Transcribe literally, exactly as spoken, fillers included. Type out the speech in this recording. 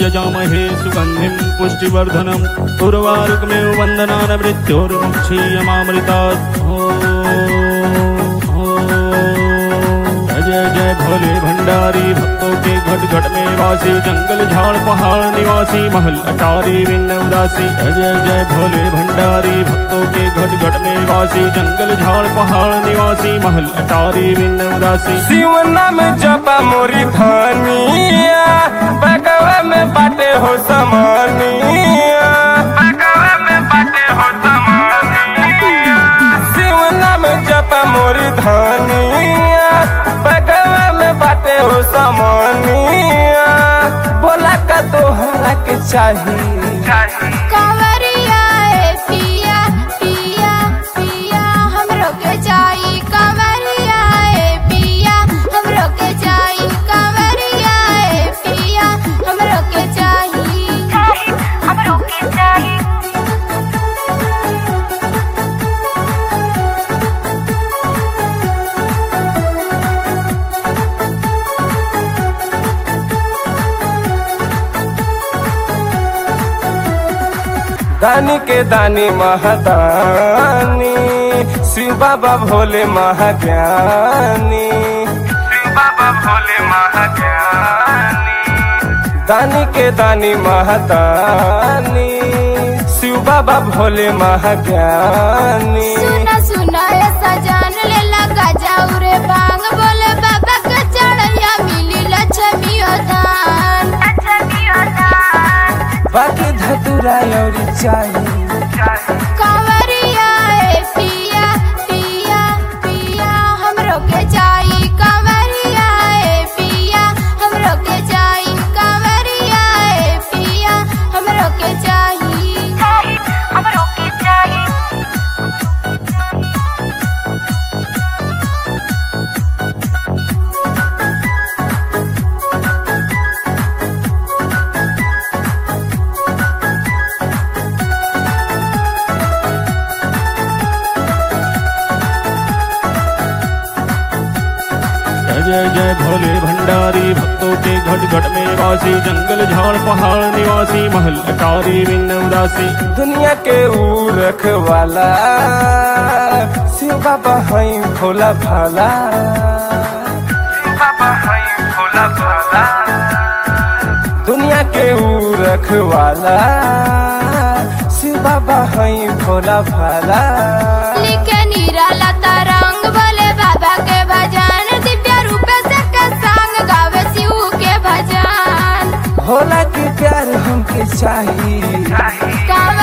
यजामहे सुगंधिं पुष्टिवर्धनम् उर्वारुकमेव वन्दनान् मृत्योर्मुक्षीयमामृतात्। जय जय भोले भंडारी भक्तों के घट घट में वासी जंगल झाड़ पहाड़ निवासी महल अटारी विन्न उदासी। जय जय भोले भंडारी भक्तों के घट घट में वासी जंगल झाड़ पहाड़ निवासी महल अटारी विन्न उदासी। शिव नाम जपा मोरी धनिया बगवा में बाटे हो समानिया बगवा में बाटे हो समानिया। शिव नाम जपा मोरी धनिया बगवा में बाटे हो समानिया। बोला का तोहरा के चाहिए कंवरिया ए पिया पिया पिया हमरो के चाहिए। कंवरिया ए पिया हमरो के चाहिए। कंवरिया ए पिया हमरो के चाहिए हमरो के चाहिए। दानी के दानी महादानी शिव बाबा भोले महाज्ञानी शिव बाबा भोले महाज्ञानी। दानी के दानी महादानी शिव बाबा भोले महाज्ञानी। सुना सुना ऐसा जान ले लगा जाऊ रे बांग बोले बाबा का चढ़ैया मिली लक्ष्मी दान लक्ष्मी दान। बाकी धतुरा और चाहिए कंवरिया ए पिया पिया पिया हमरो के चाहिए। कंवरिया ए पिया हमरो के चाहिए। कंवरिया ए पिया हमरो के चाहिए हमरो के चाहिए। जय जय भोले भंडारी भक्तों के घट घट में वासी जंगल झाड़ पहाड़ निवासी महल अटारी विन्न उदासी। दुनिया के ऊ रखवाला शिव बाबा हई भोला भाला शिव बाबा हई भोला भाला। दुनिया के ऊ रखवाला शिव बाबा हई भोला भाला। लिखे निराला तरंग बोले बाबा के भजन दिव्य रूप से के संग गावे शिव के भजन। भोला के प्यार हमके चाहिए।